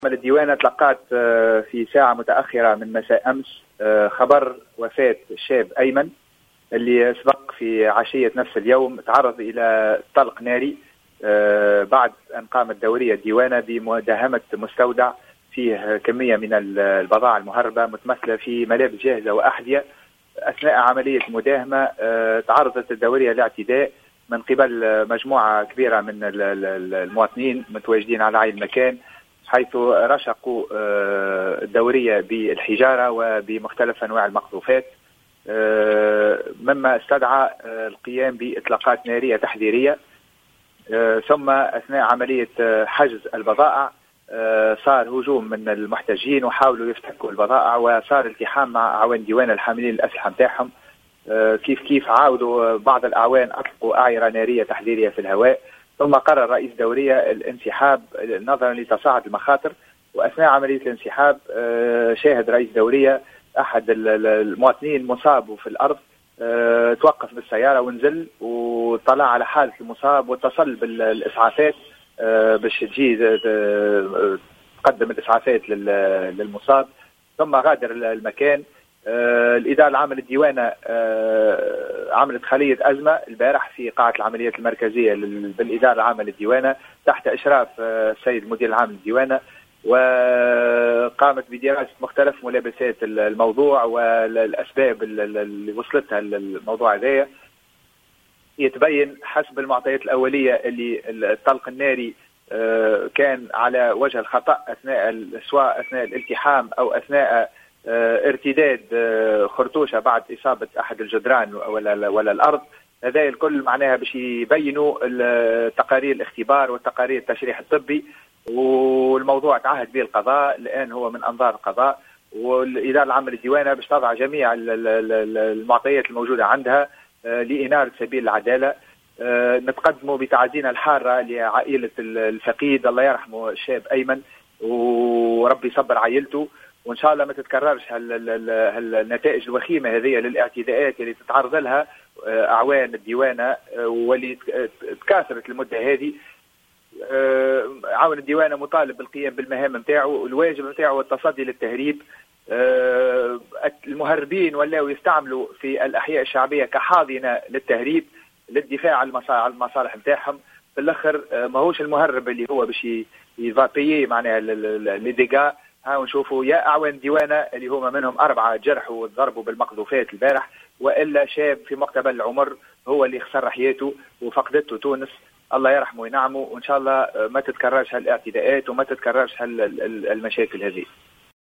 الديوانة تلقات في ساعة متأخرة من مساء أمس خبر وفاة الشاب أيمن اللي سبق في عشية نفس اليوم تعرض إلى طلق ناري بعد أن قامت دورية الديوانة بمداهمة مستودع فيه كمية من البضائع المهربة متمثلة في ملابس جاهزة وأحذية. أثناء عملية المداهمة تعرضت الدورية لاعتداء من قبل مجموعة كبيرة من المواطنين متواجدين على عين المكان، حيث رشقوا الدورية بالحجارة وبمختلف أنواع المقذوفات، مما استدعى القيام بإطلاقات نارية تحذيرية. ثم أثناء عملية حجز البضائع صار هجوم من المحتجين وحاولوا يفتكوا البضائع، وصار التحام مع أعوان ديوان الحاملين الأسلحة متاعهم. كيف عاودوا بعض الأعوان أطلقوا أعيرة نارية تحذيرية في الهواء، ثم قرر رئيس الدورية الانسحاب نظرا لتصاعد المخاطر. وأثناء عملية الانسحاب شاهد رئيس الدورية أحد المواطنين مصاب في الأرض، توقف بالسيارة ونزل وطلع على حالة المصاب واتصل بالإسعافات باش تجي تقدم الإسعافات للمصاب، ثم غادر المكان. الإدارة العامة للديوانة عملت خلية أزمة البارح في قاعة العمليات المركزية بالإدارة العامة للديوانة تحت إشراف السيد المدير العام للديوانة، وقامت بدراسة مختلف ملابسات الموضوع والأسباب اللي وصلتها الموضوع هذايا. يتبين حسب المعطيات الأولية اللي الطلق الناري كان على وجه الخطأ سواء أثناء الالتحام أو أثناء ارتداد خرطوشة بعد إصابة أحد الجدران ولا الأرض. هذا الكل معناها باش يبينوا تقارير الاختبار والتقارير التشريح الطبي، والموضوع تعهد به القضاء الآن هو من أنظار القضاء، والإدارة العامة للديوانة باش تضع جميع المعطيات الموجودة عندها لإنارة سبيل العدالة. نتقدموا بتعازينا الحارة لعائلة الفقيد، الله يرحمه الشاب أيمن وربي يصبر عائلته، وإن شاء الله ما تتكررش النتائج الوخيمة هذه للاعتداءات اللي تتعرض لها أعوان الديوانة واللي تكاثرت المدة هذه. عون الديوانة مطالب بالقيام بالمهام نتاعو، الواجب نتاعو التصدي للتهريب. المهربين ولاو يستعملوا في الأحياء الشعبية كحاضنة للتهريب للدفاع عن المصالح نتاعهم. في الأخر ماهوش المهرب اللي هو باش يفابيي معناها لي ديغا. ها نشوفوا يا أعوان ديوانة اللي هما منهم 4 جرحوا وضربوا بالمقذوفات البارح، وإلا شاب في مقتبل العمر هو اللي خسر حياته وفقدته تونس، الله يرحمه وينعمه. وإن شاء الله ما تتكررش هالاعتداءات وما تتكررش المشاكل هذه.